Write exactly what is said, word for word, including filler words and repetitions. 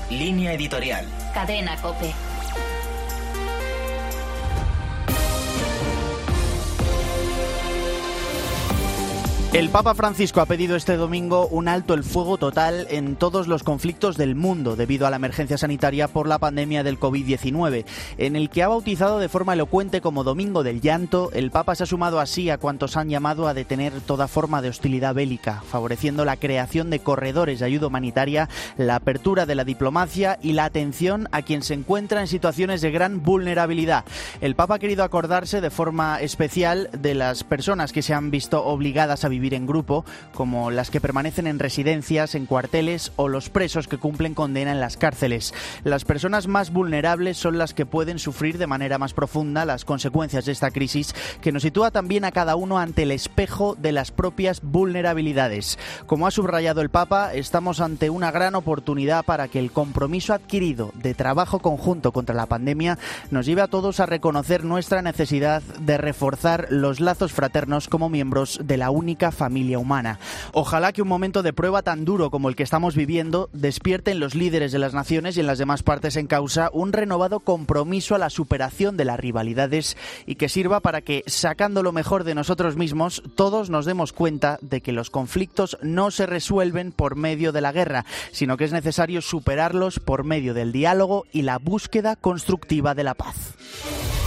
Línea editorial. Cadena COPE. El Papa Francisco ha pedido este domingo un alto el fuego total en todos los conflictos del mundo debido a la emergencia sanitaria por la pandemia del covid diecinueve, en el que ha bautizado de forma elocuente como Domingo del Llanto. El Papa se ha sumado así a cuantos han llamado a detener toda forma de hostilidad bélica, favoreciendo la creación de corredores de ayuda humanitaria, la apertura de la diplomacia y la atención a quien se encuentra en situaciones de gran vulnerabilidad. El Papa ha querido acordarse de forma especial de las personas que se han visto obligadas a vivir vivir en grupo, como las que permanecen en residencias, en cuarteles o los presos que cumplen condena en las cárceles. Las personas más vulnerables son las que pueden sufrir de manera más profunda las consecuencias de esta crisis, que nos sitúa también a cada uno ante el espejo de las propias vulnerabilidades. Como ha subrayado el Papa, estamos ante una gran oportunidad para que el compromiso adquirido de trabajo conjunto contra la pandemia nos lleve a todos a reconocer nuestra necesidad de reforzar los lazos fraternos como miembros de la única familia humana. Ojalá que un momento de prueba tan duro como el que estamos viviendo despierte en los líderes de las naciones y en las demás partes en causa un renovado compromiso a la superación de las rivalidades y que sirva para que, sacando lo mejor de nosotros mismos, todos nos demos cuenta de que los conflictos no se resuelven por medio de la guerra, sino que es necesario superarlos por medio del diálogo y la búsqueda constructiva de la paz.